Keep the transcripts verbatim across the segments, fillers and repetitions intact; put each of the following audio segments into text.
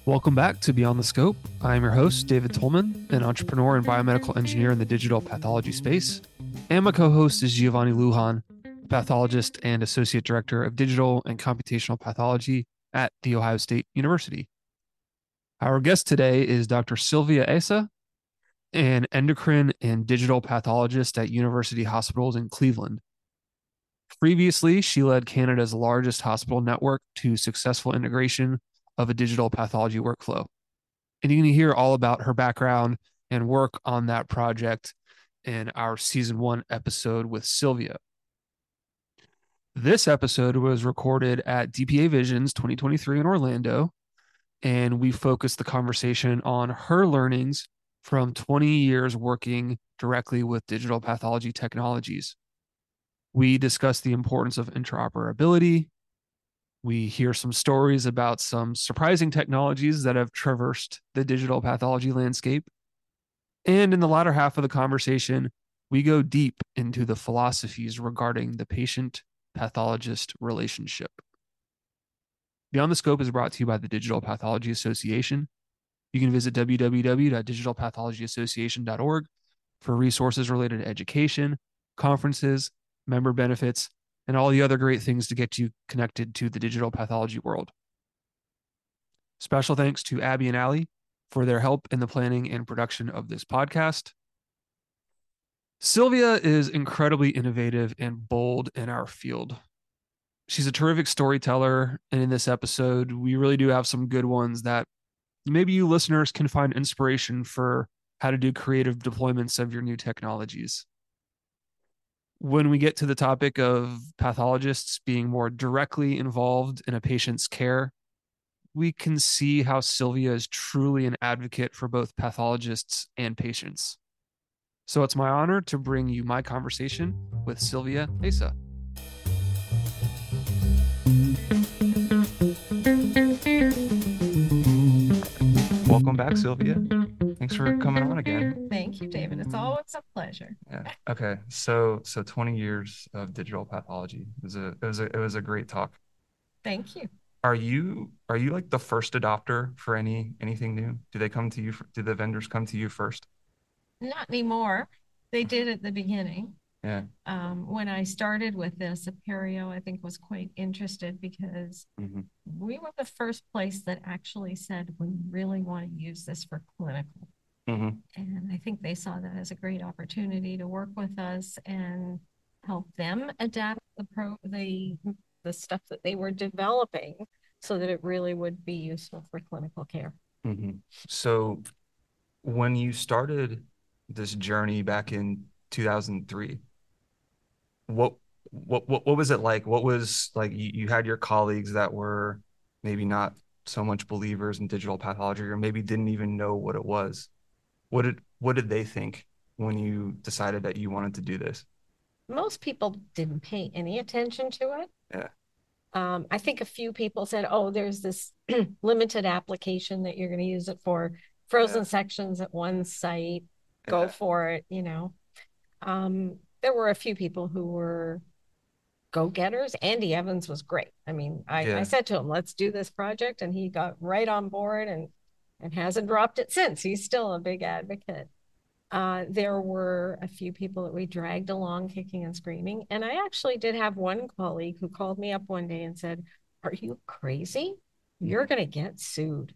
Welcome back to Beyond the Scope. I'm your host, David Tolman, an entrepreneur and biomedical engineer in the digital pathology space. And my co host is Giovanni Lujan, pathologist and associate director of digital and computational pathology at The Ohio State University. Our guest today is Doctor Sylvia Asa, an endocrine and digital pathologist at University Hospitals in Cleveland. Previously, she led Canada's largest hospital network to successful integration of a digital pathology workflow. And you can hear all about her background and work on that project in our season one episode with Sylvia. This episode was recorded at D P A Visions twenty twenty-three in Orlando, and we focused the conversation on her learnings from twenty years working directly with digital pathology technologies. We discussed the importance of interoperability. We hear some stories about some surprising technologies that have traversed the digital pathology landscape. And in the latter half of the conversation, we go deep into the philosophies regarding the patient-pathologist relationship. Beyond the Scope is brought to you by the Digital Pathology Association. You can visit w w w dot digital pathology association dot org for resources related to education, conferences, member benefits, and all the other great things to get you connected to the digital pathology world. Special thanks to Abby and Allie for their help in the planning and production of this podcast. Sylvia is incredibly innovative and bold in our field. She's a terrific storyteller, and in this episode, we really do have some good ones that maybe you listeners can find inspiration for how to do creative deployments of your new technologies. When we get to the topic of pathologists being more directly involved in a patient's care, we can see how Sylvia is truly an advocate for both pathologists and patients. So it's my honor to bring you my conversation with Sylvia Asa. Welcome back, Sylvia. Thanks for coming on again. Thank you, David. It's always a pleasure. Yeah. Okay. So, so twenty years of digital pathology. It was a, it was a, it was a great talk. Thank you. Are you, are you like the first adopter for any, anything new? Do they come to you? For, do the vendors come to you first? Not anymore. They did at the beginning. Yeah. Um, when I started with this, Aperio, I think, was quite interested because Mm-hmm. we were the first place that actually said we really want to use this for clinical. Mm-hmm. And I think they saw that as a great opportunity to work with us and help them adapt the pro the the stuff that they were developing so that it really would be useful for clinical care. Mm-hmm. So when you started this journey back in two thousand three, what what what, what was it like? What was like you, you had your colleagues that were maybe not so much believers in digital pathology or maybe didn't even know what it was. What did what did they think when you decided that you wanted to do this? Most people didn't pay any attention to it. Yeah. Um, I think a few people said, oh, there's this limited application that you're going to use it for frozen Yeah. sections at one site. Go Yeah. for it, you know. Um, there were a few people who were go-getters. Andy Evans was great. I mean, I, Yeah. I said to him, let's do this project, and he got right on board and and hasn't dropped it since. He's still a big advocate. Uh, there were a few people that we dragged along kicking and screaming. And I actually did have one colleague who called me up one day and said, are you crazy? You're going to get sued.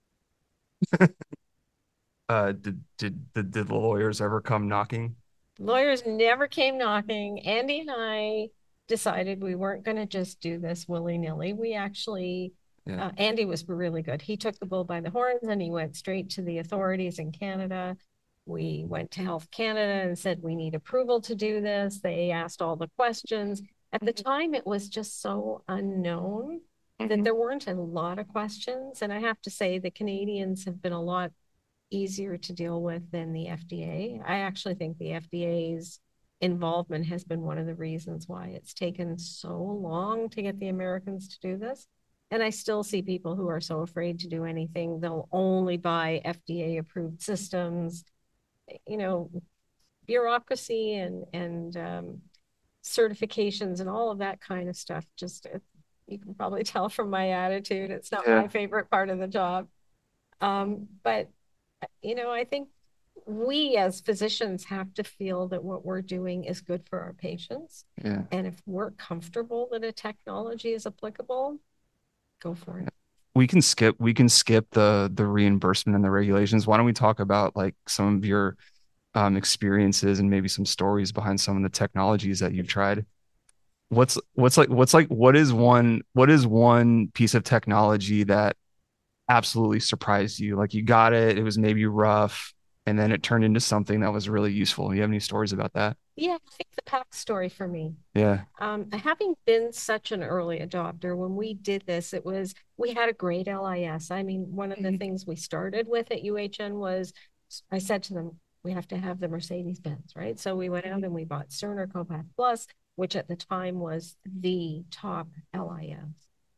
Uh, did, did did did the lawyers ever come knocking? Lawyers never came knocking. Andy and I decided we weren't going to just do this willy-nilly. We actually, Yeah. uh, Andy was really good. He took the bull by the horns and he went straight to the authorities in Canada. We went to Health Canada and said, we need approval to do this. They asked all the questions. At the time, it was just so unknown that Mhm. there weren't a lot of questions. And I have to say, the Canadians have been a lot easier to deal with than the F D A. I actually think the F D A's involvement has been one of the reasons why it's taken so long to get the Americans to do this. And I still see people who are so afraid to do anything. They'll only buy F D A approved systems. You know, bureaucracy and and um, certifications and all of that kind of stuff. Just, you can probably tell from my attitude, it's not Yeah. my favorite part of the job. Um, but, you know, I think we as physicians have to feel that what we're doing is good for our patients. Yeah. And if we're comfortable that a technology is applicable, go for it. We can skip we can skip the the reimbursement and the regulations. Why don't we talk about like some of your um, experiences and maybe some stories behind some of the technologies that you've tried? What's what's like what's like what is one what is one piece of technology that absolutely surprised you? Like you got it, it was maybe rough, and then it turned into something that was really useful. You have any stories about that? Yeah, I think the PAC story for me. Yeah. Um, having been such an early adopter, when we did this, it was, we had a great L I S. I mean, one of the things we started with at U H N was, I said to them, we have to have the Mercedes Benz, right? So we went out and we bought Cerner Copath Plus, which at the time was the top L I S.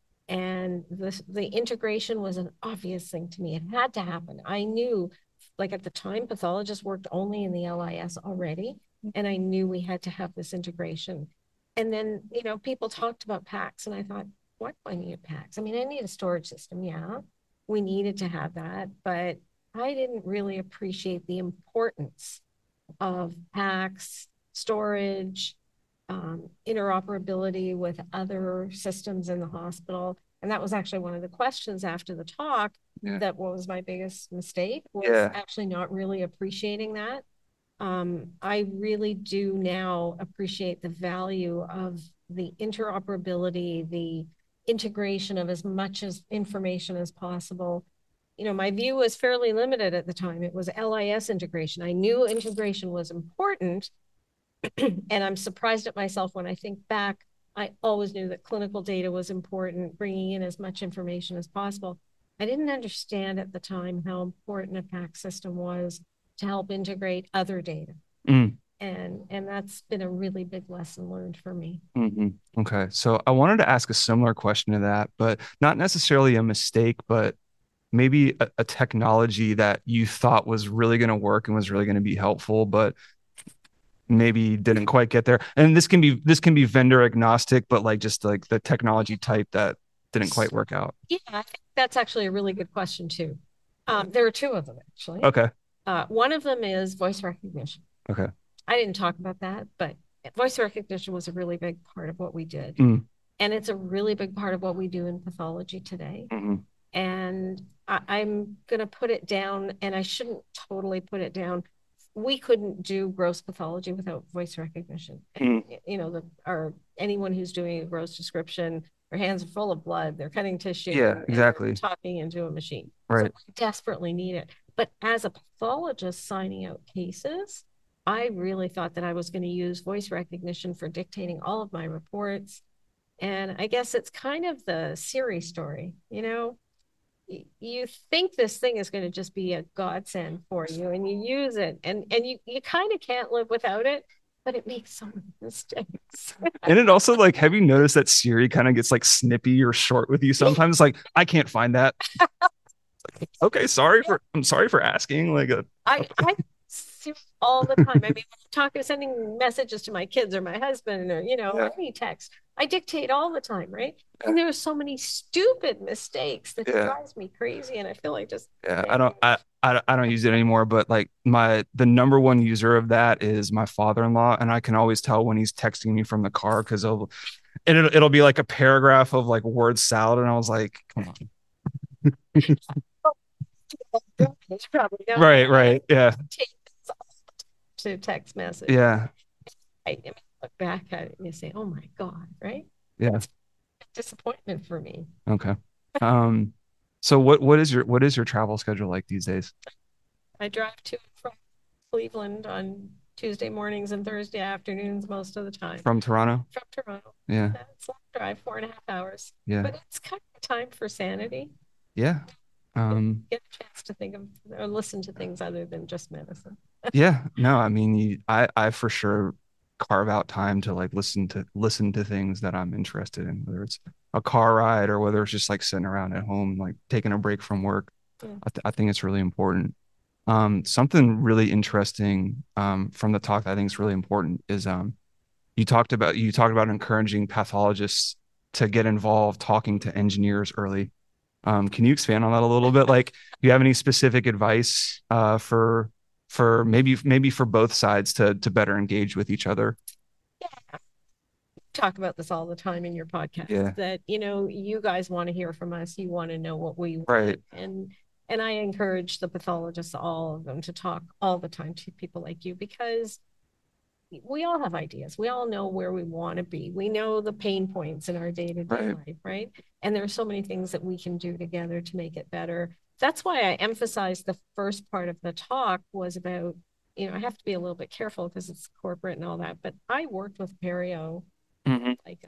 And the, the integration was an obvious thing to me. It had to happen. I knew, like at the time, pathologists worked only in the L I S already. And I knew we had to have this integration. And then, you know, people talked about PACS, and I thought, what do I need a PACS? I mean, I need a storage system. Yeah, we needed to have that, but I didn't really appreciate the importance of PACS, storage, um, interoperability with other systems in the hospital. And that was actually one of the questions after the talk. Yeah. That what was my biggest mistake was yeah. actually not really appreciating that. Um, I really do now appreciate the value of the interoperability, the integration of as much as information as possible. You know, my view was fairly limited at the time. It was L I S integration. I knew integration was important, and I'm surprised at myself when I think back. I always knew that clinical data was important, bringing in as much information as possible. I didn't understand at the time how important a PACS system was to help integrate other data. Mm. And, and that's been a really big lesson learned for me. Mm-hmm. Okay. So I wanted to ask a similar question to that, but not necessarily a mistake, but maybe a, a technology that you thought was really going to work and was really going to be helpful, but maybe didn't quite get there. And this can be, this can be vendor agnostic, but like just like the technology type that didn't quite work out. Yeah, I think that's actually a really good question too. Um, there are two of them actually. Okay. Uh, one of them is voice recognition. Okay. I didn't talk about that, but voice recognition was a really big part of what we did. Mm. And it's a really big part of what we do in pathology today. Mm-hmm. And I, I'm going to put it down, and I shouldn't totally put it down. We couldn't do gross pathology without voice recognition. Mm. You know, the, or anyone who's doing a gross description, their hands are full of blood, they're cutting tissue. Yeah, exactly. Talking into a machine. Right. So we desperately need it. But as a pathologist signing out cases, I really thought that I was going to use voice recognition for dictating all of my reports. And I guess it's kind of the Siri story, you know, you think this thing is going to just be a godsend for you, and you use it, and, and you, you kind of can't live without it, but it makes so many mistakes. And it also, like, have you noticed that Siri kind of gets like snippy or short with you sometimes? Like, I can't find that. Okay, sorry for I'm sorry for asking. Like a I I see all the time. I mean, talking, sending messages to my kids or my husband, or you know, yeah. any text. I dictate all the time, right? Yeah. And there are so many stupid mistakes that yeah. drives me crazy, and I feel like just yeah. I don't I, I I don't use it anymore. But like my the number one user of that is my father-in-law, and I can always tell when he's texting me from the car because it'll and it'll, it'll be like a paragraph of like word salad, and I was like, come on. Right, right, yeah. To text message. Yeah. I, I mean, look back at it and you say, "Oh my God!" Right? Yeah. Disappointment for me. Okay. Um. So what what is your what is your travel schedule like these days? I drive to and from Cleveland on Tuesday mornings and Thursday afternoons most of the time. From Toronto? From Toronto. Yeah. It's a long drive, four and a half hours. Yeah. But it's kind of time for sanity. Yeah. Um, get a chance to think of or listen to things other than just medicine. Yeah, no, I mean, you, I, I for sure carve out time to like listen to listen to things that I'm interested in, whether it's a car ride or whether it's just like sitting around at home, like taking a break from work. Yeah. I, th- I think it's really important. Um, something really interesting um, from the talk that I think is really important is um, you talked about you talked about encouraging pathologists to get involved, talking to engineers early. Um, can you expand on that a little bit? Like, do you have any specific advice uh, for for maybe maybe for both sides to to better engage with each other? Talk about this all the time in your podcast Yeah. that, you know, you guys want to hear from us. You want to know what we want. Right. And and I encourage the pathologists, all of them, to talk all the time to people like you, because we all have ideas. We all know where we want to be. We know the pain points in our day-to-day Right. life, right? And there are so many things that we can do together to make it better. That's why I emphasized the first part of the talk was about, you know, I have to be a little bit careful because it's corporate and all that, but I worked with Perio Mhm. like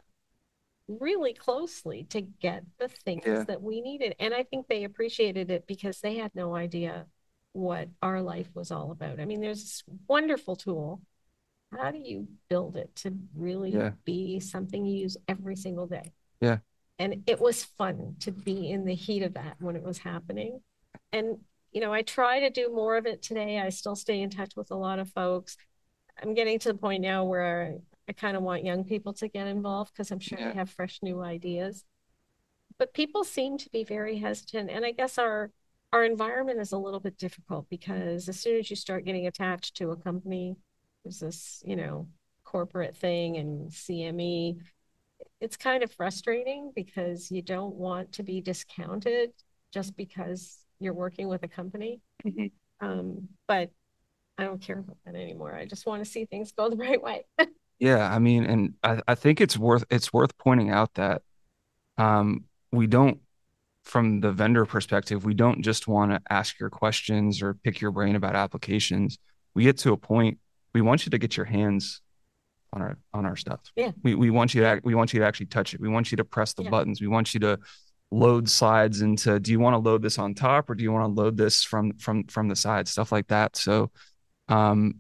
really closely to get the things Yeah. that we needed. And I think they appreciated it because they had no idea what our life was all about. I mean, there's this wonderful tool. How do you build it to really Yeah. be something you use every single day? Yeah. And it was fun to be in the heat of that when it was happening. And, you know, I try to do more of it today. I still stay in touch with a lot of folks. I'm getting to the point now where I kind of want young people to get involved because I'm sure Yeah. they have fresh new ideas. But people seem to be very hesitant. And I guess our our environment is a little bit difficult because as soon as you start getting attached to a company, there's this, you know, corporate thing and C M E. It's kind of frustrating because you don't want to be discounted just because you're working with a company. Mhm. Um, but I don't care about that anymore. I just want to see things go the right way. Yeah, I mean, and I, I think it's worth it's worth pointing out that um, we don't, from the vendor perspective, we don't just want to ask your questions or pick your brain about applications. We get to a point, we want you to get your hands on our on our stuff. Yeah. We we want you to act, we want you to actually touch it. We want you to press the Yeah. buttons. We want you to load slides into, do you want to load this on top or do you want to load this from from from the side, stuff like that. So um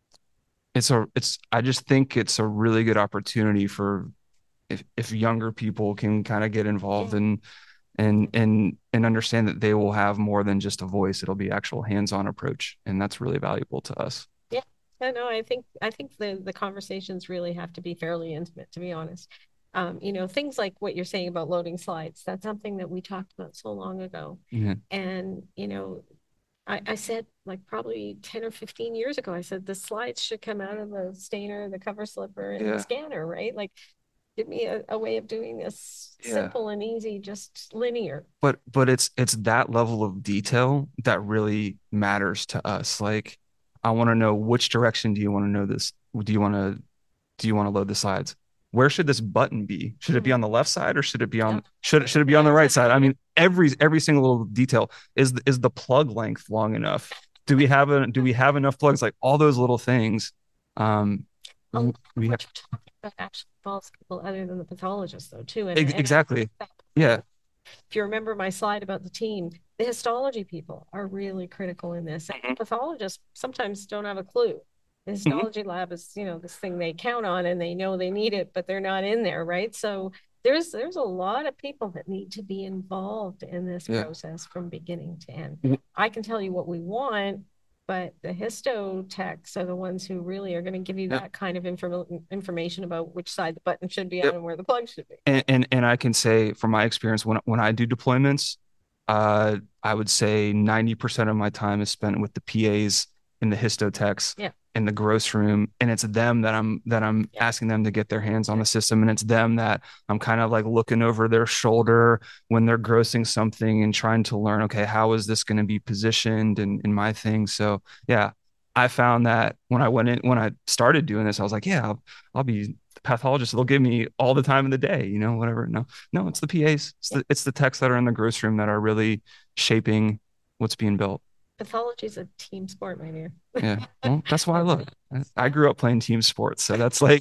it's a it's I just think it's a really good opportunity for if if younger people can kind of get involved Yeah. and and and and understand that they will have more than just a voice. It'll be actual hands-on approach, and that's really valuable to us. Yeah. No, no, I think I think the the conversations really have to be fairly intimate, to be honest. Um, you know, things like what you're saying about loading slides, that's something that we talked about so long ago. Yeah. And, you know, I, I said like probably ten or fifteen years ago, I said the slides should come out of the stainer, the cover slipper, and Yeah. the scanner, right? Like give me a, a way of doing this Yeah. simple and easy, just linear. But but it's it's that level of detail that really matters to us. Like, I want to know, which direction do you want to know this? Do you want to do you want to load the slides? Where should this button be? Should it be on the left side or should it be on should should it be on the right side? I mean, every every single little detail. Is the, is the plug length long enough? Do we have a do we have enough plugs? Like all those little things. Um, A lot of we what have you're talking about actually involves people other than the pathologist, though, too. And, ex- and I exactly. think that Yeah. if you remember my slide about the team, the histology people are really critical in this. And Mhm. pathologists sometimes don't have a clue. The Mhm. histology lab is, you know, this thing they count on and they know they need it, but they're not in there, right? So there's there's a lot of people that need to be involved in this Yeah. process from beginning to end. W- I can tell you what we want, but the histo techs are the ones who really are going to give you Yep. that kind of inform- information about which side the button should be Yep. on and where the plug should be. And, and and I can say from my experience, when when I do deployments, uh, I would say ninety percent of my time is spent with the P As and the histotechs Yeah. in the gross room, and it's them that I'm that I'm Yeah. asking them to get their hands on Yeah. the system, and it's them that I'm kind of like looking over their shoulder when they're grossing something and trying to learn, okay, how is this going to be positioned in in my thing? So yeah, I found that when I went in when I started doing this, I was like, yeah, I'll, I'll be the pathologist. They'll give me all the time in the day, you know, whatever. No, no, it's the P As. It's the it's the techs that are in the gross room that are really shaping what's being built. Pathology is a team sport, my dear. Yeah. Well, that's why I love it. I grew up playing team sports, so that's like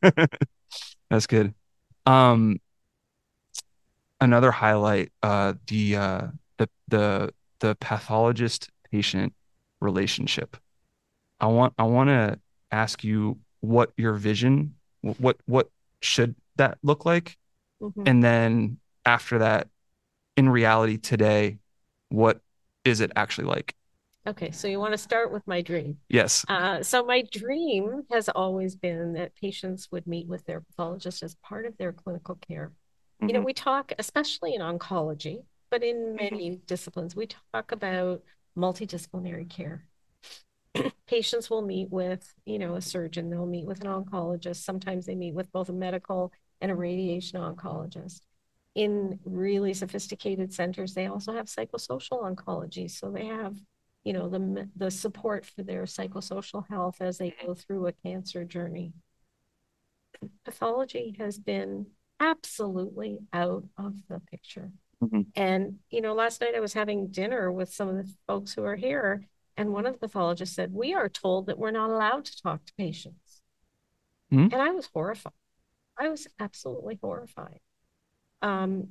that's good. Um, another highlight, uh, the uh the the the pathologist patient relationship. I want I want to ask you what your vision, what what should that look like? Mhm. And then after that, in reality today, what is it actually like? Okay, so you want to start with my dream. Yes. Uh, so my dream has always been that patients would meet with their pathologist as part of their clinical care. You know, Mhm. we talk, especially in oncology, but in many disciplines, we talk about multidisciplinary care. Patients will meet with, you know, a surgeon, they'll meet with an oncologist. Sometimes they meet with both a medical and a radiation oncologist. In really sophisticated centers, they also have psychosocial oncology. So they have, you know, the, the support for their psychosocial health as they go through a cancer journey. Pathology has been absolutely out of the picture. Mm-hmm. And, you know, last night I was having dinner with some of the folks who are here, and one of the pathologists said, we are told that we're not allowed to talk to patients. Mm-hmm. And I was horrified. I was absolutely horrified. Um,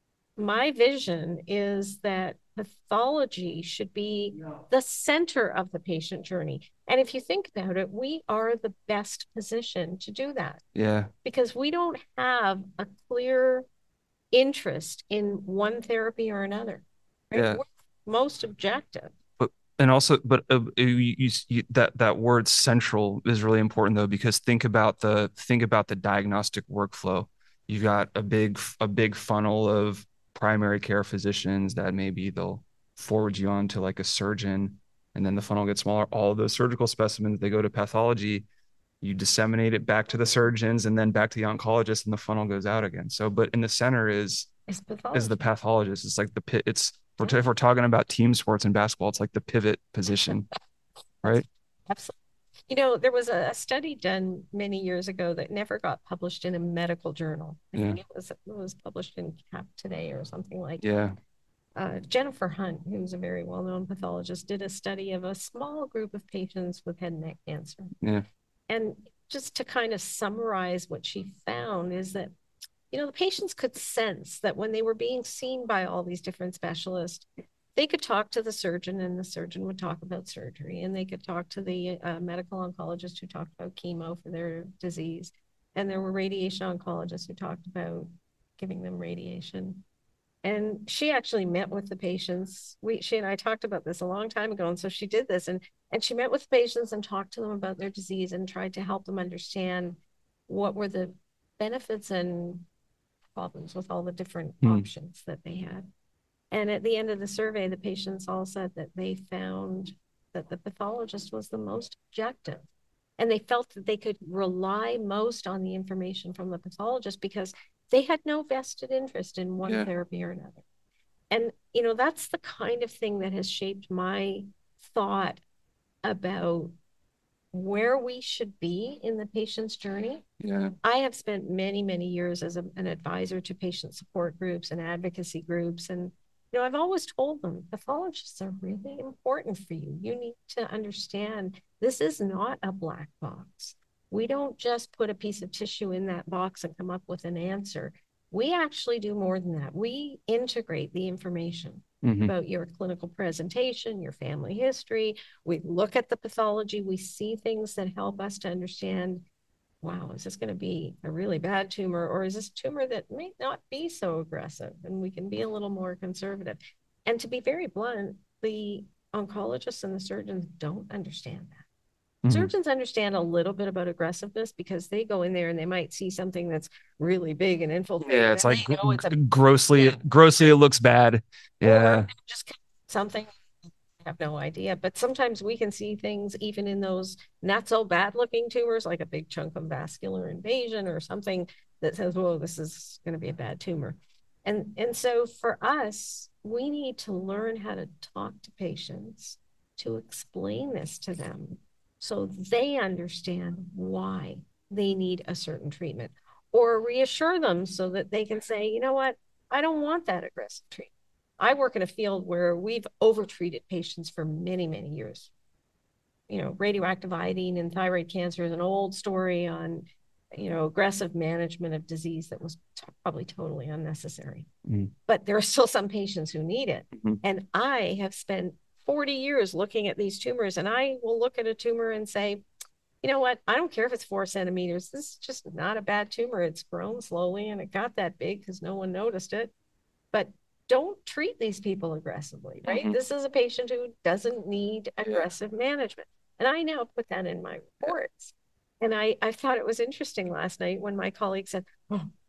my vision is that pathology should be the center of the patient journey. And if you think about it, we are the best position to do that. Yeah. Because we don't have a clear interest in one therapy or another. Right? Yeah. We're most objective. But and also, but uh, you, you, you, that that word central is really important though, because think about the think about the diagnostic workflow. You've got a big a big funnel of primary care physicians that maybe they'll forward you on to like a surgeon, and then the funnel gets smaller. All of those surgical specimens, they go to pathology, you disseminate it back to the surgeons and then back to the oncologist, and the funnel goes out again. So, but in the center is is the pathologist. It's like the pit. It's yeah. If we're talking about team sports and basketball, it's like the pivot position, right? Absolutely. You know, there was a study done many years ago that never got published in a medical journal. I yeah. think it was it was published in Cap Today or something like yeah. that. Uh, Jennifer Hunt, who's a very well-known pathologist, did a study of a small group of patients with head and neck cancer. Yeah. And just to kind of summarize what she found is that, you know, the patients could sense that when they were being seen by all these different specialists, they could talk to the surgeon and the surgeon would talk about surgery, and they could talk to the uh, medical oncologist who talked about chemo for their disease. And there were radiation oncologists who talked about giving them radiation. And she actually met with the patients. We, she and I talked about this a long time ago. And so she did this, and, and she met with patients and talked to them about their disease and tried to help them understand what were the benefits and problems with all the different mm. options that they had. And at the end of the survey, the patients all said that they found that the pathologist was the most objective. And they felt that they could rely most on the information from the pathologist because they had no vested interest in one yeah. therapy or another. And, you know, that's the kind of thing that has shaped my thought about where we should be in the patient's journey. Yeah. I have spent many, many years as a, an advisor to patient support groups and advocacy groups. And, you know, I've always told them, pathologists are really important for you. You need to understand this is not a black box. We don't just put a piece of tissue in that box and come up with an answer. We actually do more than that. We integrate the information mm-hmm. about your clinical presentation, your family history. We look at the pathology. We see things that help us to understand, wow, is this going to be a really bad tumor, or is this a tumor that may not be so aggressive? And we can be a little more conservative. And to be very blunt, the oncologists and the surgeons don't understand that. Mm-hmm. Surgeons understand a little bit about aggressiveness because they go in there and they might see something that's really big and infiltrated. Yeah, it's like g- it's a, grossly, yeah. grossly it looks bad. Yeah, or just something. I have no idea. But sometimes we can see things even in those not so bad looking tumors, like a big chunk of vascular invasion or something that says, "Whoa, this is going to be a bad tumor." And and so for us, we need to learn how to talk to patients, to explain this to them, so they understand why they need a certain treatment, or reassure them so that they can say, you know what, I don't want that aggressive treatment. I work in a field where we've overtreated patients for many, many years. You know, radioactive iodine and thyroid cancer is an old story on, you know, aggressive management of disease that was t- probably totally unnecessary. Mm. But there are still some patients who need it. Mm-hmm. And I have spent forty years looking at these tumors, and I will look at a tumor and say, you know what, I don't care if it's four centimeters. This is just not a bad tumor. It's grown slowly and it got that big because no one noticed it. But don't treat these people aggressively, right? Mm-hmm. This is a patient who doesn't need aggressive yeah. management. And I now put that in my reports. And I, I thought it was interesting last night when my colleague said, oh,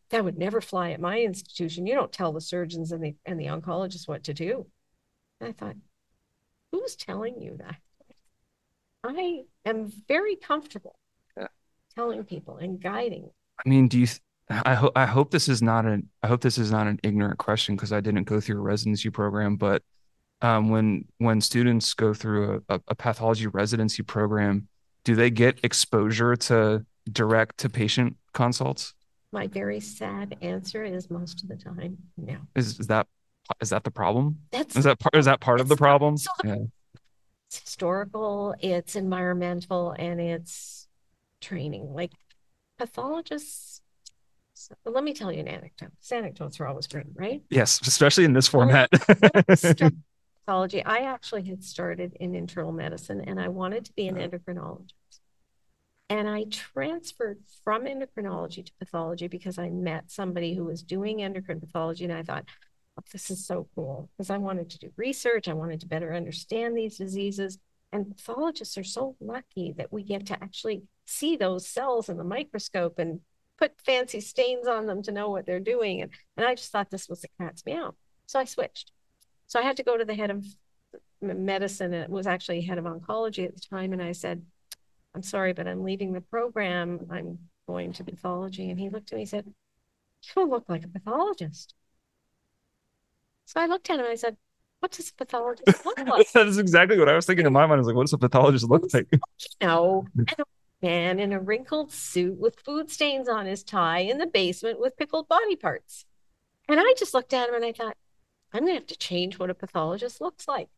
that would never fly at my institution. You don't tell the surgeons and the and the oncologists what to do. And I thought, who's telling you that? I am very comfortable Yeah. telling people and guiding. I mean, do you, th- I hope, I hope this is not an, I hope this is not an ignorant question because I didn't go through a residency program, but um, when, when students go through a, a pathology residency program, do they get exposure to direct to patient consults? My very sad answer is most of the time, no. Is, is that, is that the problem? That's Is that part, is that part of the It's not- problem? so the- Yeah. It's historical, it's environmental, and it's training. Like pathologists, so let me tell you an anecdote. These anecdotes are always great, right? Yes, especially in this format. Start pathology. I actually had started in internal medicine and I wanted to be an endocrinologist. And I transferred from endocrinology to pathology because I met somebody who was doing endocrine pathology. And I thought, oh, this is so cool because I wanted to do research. I wanted to better understand these diseases. And pathologists are so lucky that we get to actually see those cells in the microscope and put fancy stains on them to know what they're doing. And, and I just thought this was the cat's meow. So I switched. So I had to go to the head of medicine. And it was actually head of oncology at the time. And I said, I'm sorry, but I'm leaving the program. I'm going to pathology. And he looked at me and said, you don't look like a pathologist. So I looked at him and I said, what does a pathologist look like? That is exactly what I was thinking in my mind. I was like, what does a pathologist look like? No, an old man in a wrinkled suit with food stains on his tie in the basement with pickled body parts. And I just looked at him and I thought, I'm going to have to change what a pathologist looks like.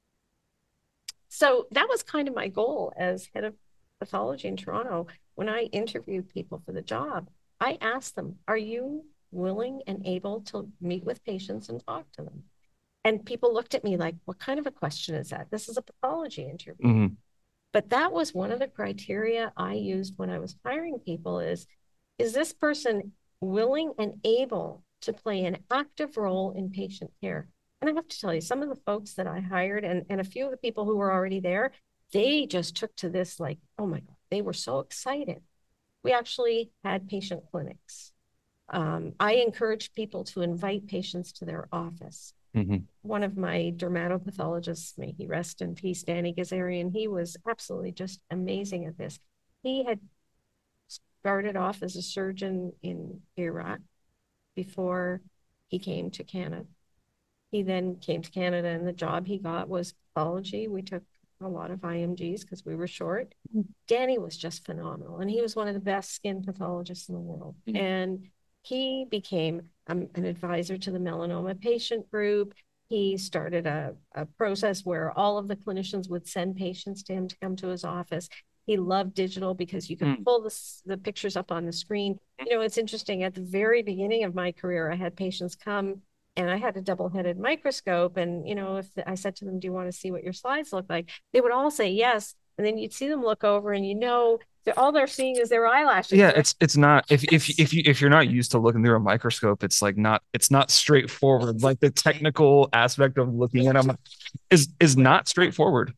So that was kind of my goal as head of pathology in Toronto. When I interviewed people for the job, I asked them, are you willing and able to meet with patients and talk to them? And people looked at me like, what kind of a question is that? This is a pathology interview. Mm-hmm. But that was one of the criteria I used when I was hiring people is, is this person willing and able to play an active role in patient care? And I have to tell you, some of the folks that I hired and, and a few of the people who were already there, they just took to this like, oh my God, they were so excited. We actually had patient clinics. Um, I encouraged people to invite patients to their office. Mm-hmm. One of my dermatopathologists, may he rest in peace, Danny Gazarian, he was absolutely just amazing at this. He had started off as a surgeon in Iraq before he came to Canada. He then came to Canada and the job he got was pathology. We took a lot of I M Gs because we were short. Mm-hmm. Danny was just phenomenal. And he was one of the best skin pathologists in the world. Mm-hmm. And he became um, an advisor to the melanoma patient group. He started a, a process where all of the clinicians would send patients to him to come to his office. He loved digital because you could mm. pull the, the pictures up on the screen. You know, it's interesting. At the very beginning of my career, I had patients come and I had a double-headed microscope. And, you know, if the, I said to them, do you want to see what your slides look like? They would all say yes. And then you'd see them look over and, you know, they're, all they're seeing is their eyelashes. Yeah, right? it's it's not if if if you if you're not used to looking through a microscope, it's like not it's not straightforward. Like the technical aspect of looking at them is is not straightforward.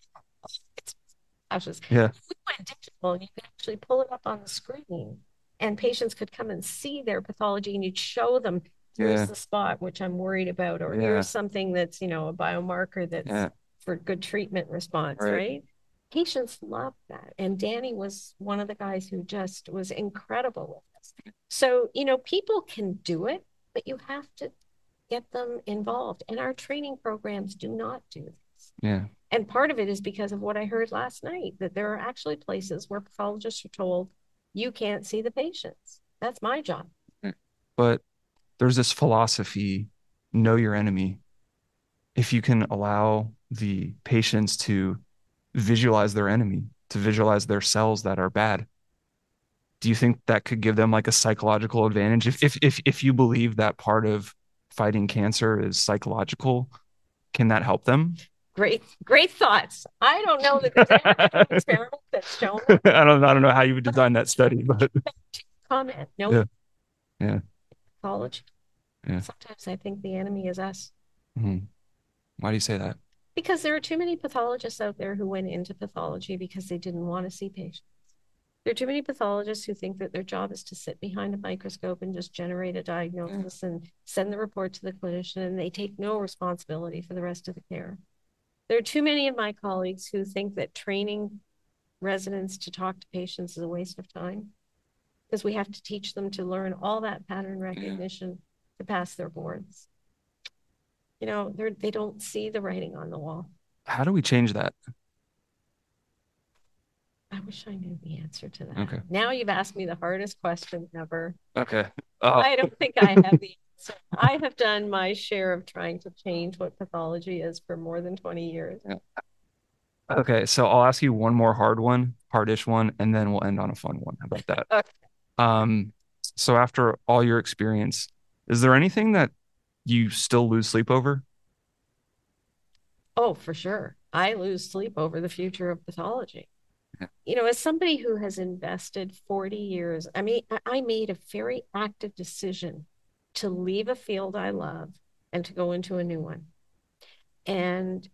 It's, yeah, we went digital, and you could actually pull it up on the screen, and patients could come and see their pathology, and you'd show them. Here's yeah. the spot which I'm worried about, or yeah. here's something that's you know a biomarker that's yeah. for good treatment response, right? right? Patients loved that. And Danny was one of the guys who just was incredible with us. So, you know, people can do it, but you have to get them involved. And our training programs do not do this. Yeah. And part of it is because of what I heard last night, that there are actually places where pathologists are told, you can't see the patients. That's my job. But there's this philosophy, know your enemy. If you can allow the patients to visualize their enemy, to visualize their cells that are bad, do you think that could give them like a psychological advantage? If if if if you believe that part of fighting cancer is psychological, can that help them? Great, great thoughts. I don't know that there's any experiment that's shown. I don't I don't know how you would design that study, but comment. No. Yeah. Yeah. College. Yeah. Sometimes I think the enemy is us. Mm-hmm. Why do you say that? Because there are too many pathologists out there who went into pathology because they didn't want to see patients. There are too many pathologists who think that their job is to sit behind a microscope and just generate a diagnosis and send the report to the clinician, and they take no responsibility for the rest of the care. There are too many of my colleagues who think that training residents to talk to patients is a waste of time, because we have to teach them to learn all that pattern recognition to pass their boards. You know, they're, they don't see the writing on the wall. How do we change that? I wish I knew the answer to that. Okay. Now you've asked me the hardest question ever. Okay. Uh, I don't think I have the answer. I have done my share of trying to change what pathology is for more than twenty years. Yeah. Okay, so I'll ask you one more hard one, hardish one, and then we'll end on a fun one. How about that? Okay. Um, so after all your experience, is there anything that you still lose sleep over? Oh, for sure. I lose sleep over the future of pathology. Yeah. You know, as somebody who has invested forty years, I mean, I made a very active decision to leave a field I love and to go into a new one. And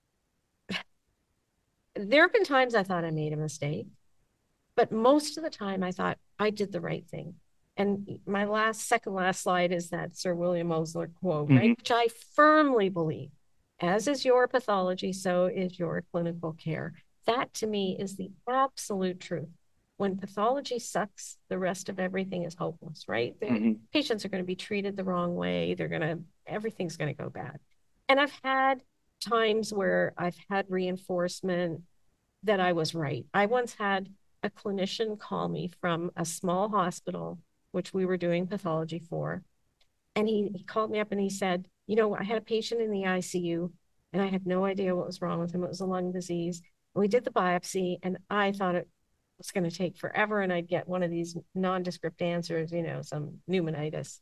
there have been times I thought I made a mistake, but most of the time I thought I did the right thing. And my last, second last slide is that Sir William Osler quote, Mhm. right? Which I firmly believe, as is your pathology, so is your clinical care. That to me is the absolute truth. When pathology sucks, the rest of everything is hopeless, right? The Mhm. patients are going to be treated the wrong way. They're going to, everything's going to go bad. And I've had times where I've had reinforcement that I was right. I once had a clinician call me from a small hospital, which we were doing pathology for. And he, he called me up and he said, you know, I had a patient in the I C U and I had no idea what was wrong with him. It was a lung disease. And we did the biopsy and I thought it was going to take forever and I'd get one of these nondescript answers, you know, some pneumonitis.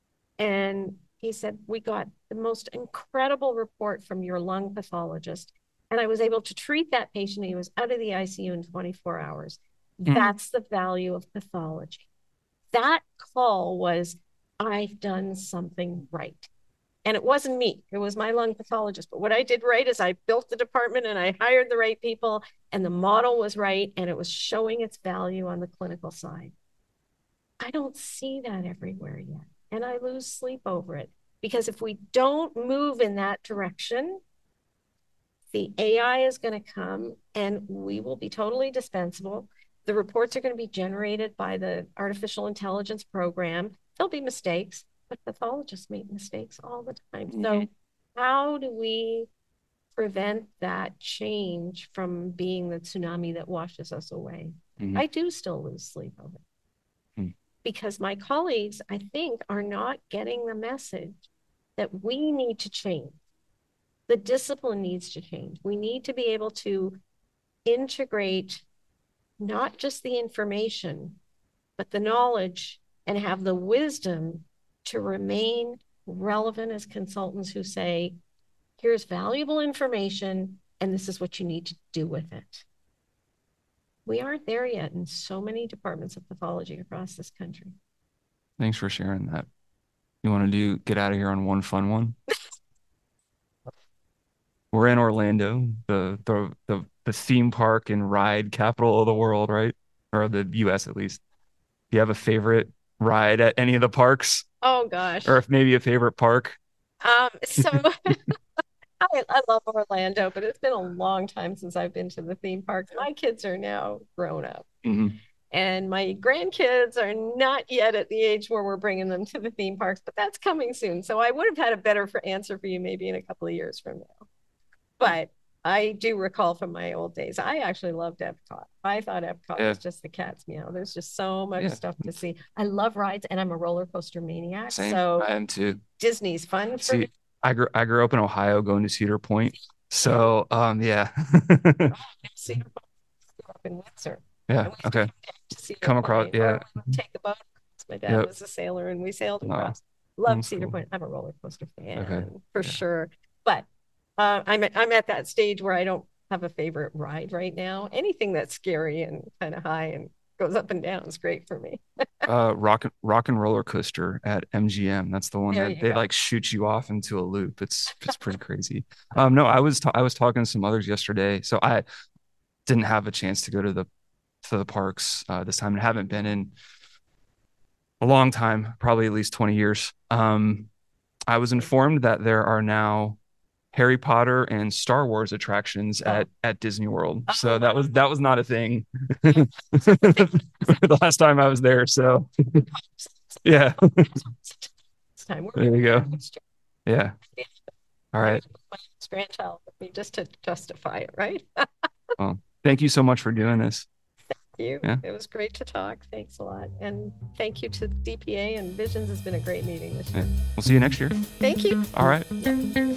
And he said, we got the most incredible report from your lung pathologist. And I was able to treat that patient. He was out of the I C U in twenty-four hours. Mm-hmm. That's the value of pathology. That call was, I've done something right. And it wasn't me, it was my lung pathologist. But what I did right is I built the department and I hired the right people and the model was right and it was showing its value on the clinical side. I don't see that everywhere yet. And I lose sleep over it because if we don't move in that direction, the A I is going to come and we will be totally dispensable. The reports are going to be generated by the artificial intelligence program. There'll be mistakes, but pathologists make mistakes all the time. Mm-hmm. So how do we prevent that change from being the tsunami that washes us away? Mm-hmm. I do still lose sleep over it mm-hmm. because my colleagues, I think, are not getting the message that we need to change. The discipline needs to change. We need to be able to integrate not just the information, but the knowledge and have the wisdom to remain relevant as consultants who say, here's valuable information, and this is what you need to do with it. We aren't there yet in so many departments of pathology across this country. Thanks for sharing that. You want to do get out of here on one fun one? We're in Orlando, the, the the the theme park and ride capital of the world, right? Or the U S at least. Do you have a favorite ride at any of the parks? Oh gosh. Or if maybe a favorite park? Um, so I, I love Orlando, but it's been a long time since I've been to the theme parks. My kids are now grown up. Mm-hmm. And my grandkids are not yet at the age where we're bringing them to the theme parks, but that's coming soon. So I would have had a better for answer for you maybe in a couple of years from now. But I do recall from my old days, I actually loved Epcot. I thought Epcot yeah. was just the cat's meow. There's just so much yeah. stuff to see. I love rides and I'm a roller coaster maniac. Same. So I am too. Disney's fun for see, me. I grew, I grew up in Ohio going to Cedar Point. So, um, yeah. Cedar Point. Grew up in Windsor. Yeah. Okay. Come across. Point. Yeah. Take the boat. My dad yep. was a sailor and we sailed across. Oh, love Cedar cool. Point. I'm a roller coaster fan okay. for yeah. sure. But Uh, I'm at, I'm at that stage where I don't have a favorite ride right now. Anything that's scary and kind of high and goes up and down is great for me. uh, rock rock and roller coaster at M G M. That's the one there that they go. like shoot you off into a loop. It's it's pretty crazy. Um, no, I was I was talking to some others yesterday, so I didn't have a chance to go to the to the parks uh, this time and haven't been in a long time, probably at least twenty years. Um, I was informed that there are now Harry Potter and Star Wars attractions Oh. at at Disney World. Oh, So that was wow. that was not a thing the last time I was there. So yeah, This time we're there you go. next Yeah. year. All right. My next grandchild with me just to justify it, right? Well, thank you so much for doing this. You. Yeah. It was great to talk. Thanks a lot. And thank you to D P A and Visions. Has been a great meeting this year. Yeah. We'll see you next year. Thank you. All right. Yeah.